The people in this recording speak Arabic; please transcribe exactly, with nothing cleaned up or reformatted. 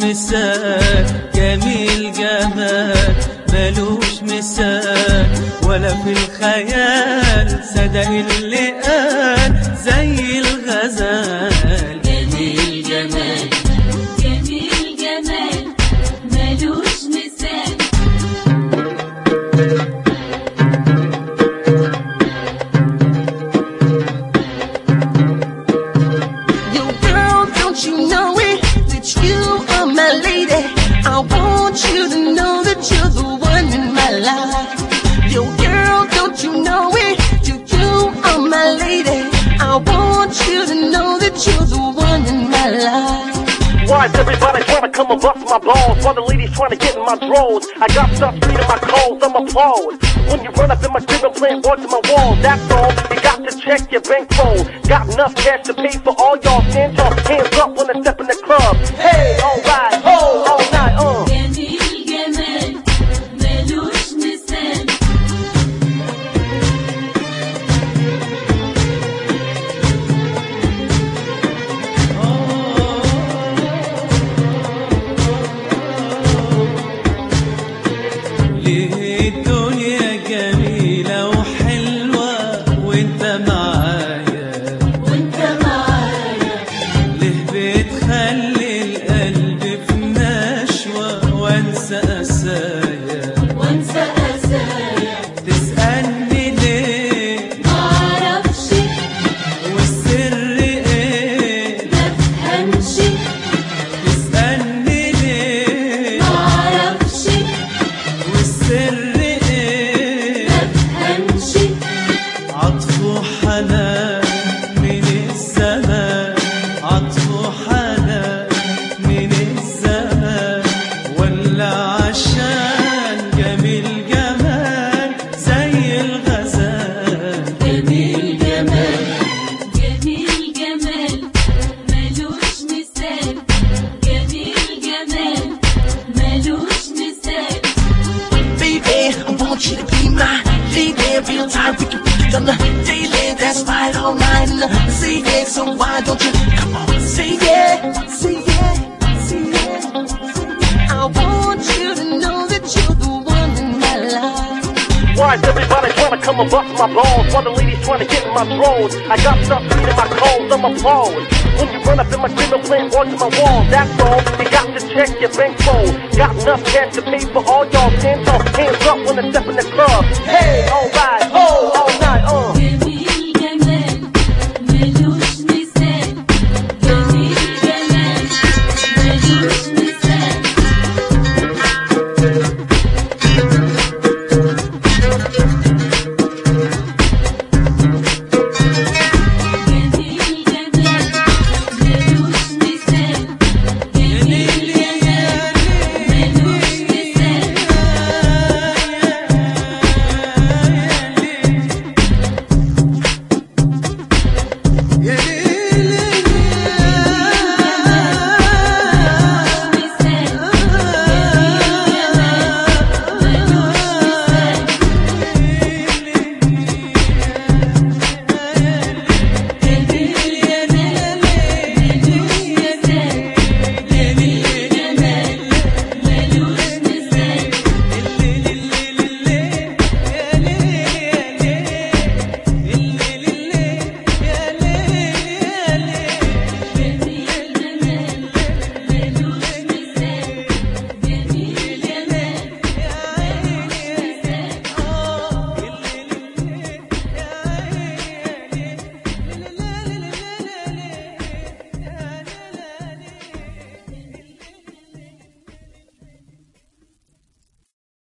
مثال، جميل جمال ملوش مثال، ولا في الخيال صدق اللي قال زي الغزال. جميل جمال جميل جمال ملوش مثال. Yo girl, don't you know it, that you are my lady. I want you to know that you're the one in my life. Yo girl, don't you know it, that you are my lady. I want you to know that you're the one in my life. Why is everybody trying to come and bust my balls while the ladies trying to get in my drawers? I got stuff street in my clothes, I'm appalled. When you run up in my crib and playing boards in my wall, that's all. You got to check your bankroll. Got enough cash to pay for all y'all stand y'all hands up when I step in the club. Hey, alright, oh, all night, uh. جميل جمال ملوش مثال. ليه الدنيا جميلة وحلوة وانت معايا، وانت معايا ليه بتخلي القلب في نشوة وانسى قسايا، وانسى قسايا. تسألني ليه معرفش والسر ايه، مفهمش. تسألني ليه معرفش والسر ايه، مفهمش. عطف وحنان من الزمان، عطف وحنان من الزمان، ولا عشان جميل جمال زي الغزال. جميل جمال جميل جمال ملوش مثال. جميل جمال ملوش مثال. Baby, I want you to be my lady. Real time, we can pick it on the daily. That's right, all night. And say yeah, so why don't you come on, say yeah, say yeah, say yeah. I want you to know that you're the one in my life. Why is everybody trying to come and bust my balls while the ladies trying to get in my drawers? I got stuff street in my clothes, I'm appalled. When you run up in my crib and playing boards in my wall, that's all. You got to check your bankroll. Got enough cash to pay for all y'all stand y'all hands up when I step in the club. Hey, alright.